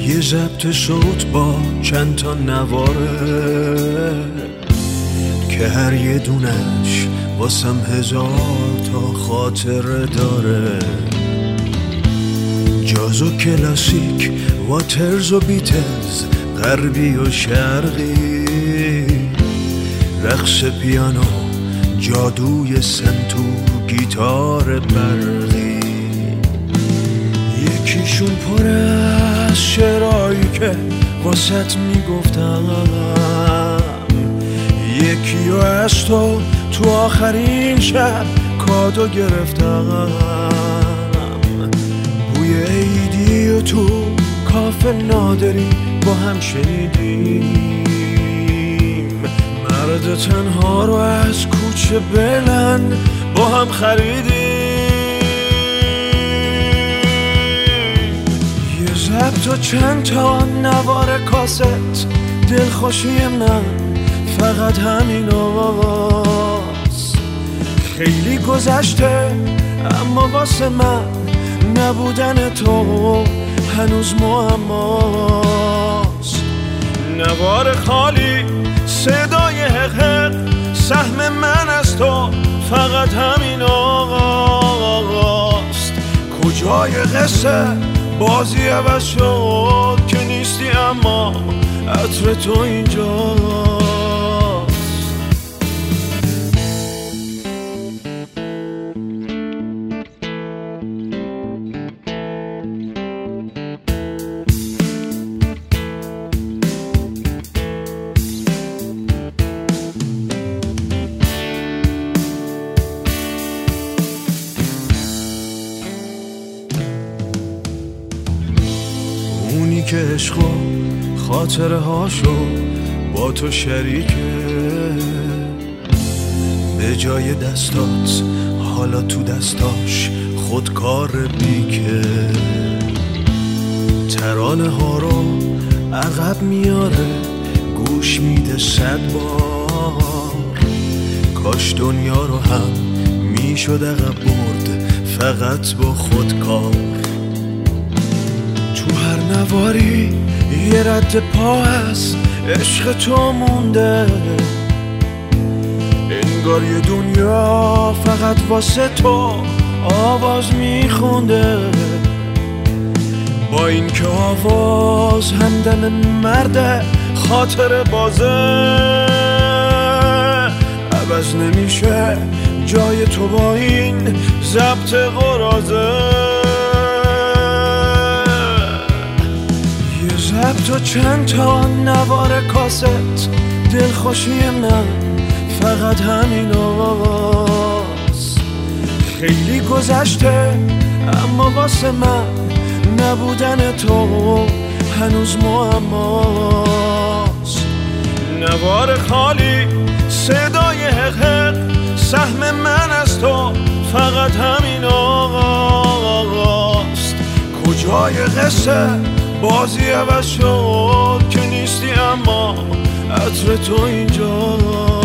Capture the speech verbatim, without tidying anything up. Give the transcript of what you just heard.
یه ضبط صوت با چند تا نواره که هر یه دونش واسم هزار تا خاطره داره. جاز و کلاسیک، واترز و بیتلز، غربی و شرقی، رقص پیانو، جادوی سنتو، گیتار برقی. یکیشون پر از شعرهایی که واسط میگفتم، یکی و از تو تو آخرین شب کادو گرفتم. بوی عیدی و تو کافه نادری با هم شنیدیم، مرد تنها رو از کوچه بلند با هم خریدیم. یه ضبط و چند تا نوار کاست، دلخوشی من فقط همین آواز. خیلی گذشته اما واسه من نبودن تو هنوز معماست. نوار خالی، صدای حق، سهم من از تو فقط همین آقاست. کجای قصه بازی عوض شد که نیستی اما عطر تو اینجاست. اونی که عشق و خاطره هاشو با تو شریکه، به جای دستات حالا تو دستاش خودکار بیکه. ترانه ها رو عقب میاره، گوش میده صد بار. کاش دنیا رو هم میشد عقب برد فقط با خودکار. تو هر نواری یه رد پا هست، عشق تو مونده. انگار یه دنیا فقط واسه تو آواز میخونده. با این که آواز همدم مرده، خاطر بازه عوض نمیشه جای تو با این ضبط قرازه. ضبط و چند تا نوار کاست، دلخوشی من فقط همین آواز. خیلی گذشته اما واسه من نبودن تو هنوز معماست. نوار خالی، صدای حق، سهم من از تو فقط همین آقاست. کجای قصه بازی عوض شد که نیستی اما عطر تو اینجا.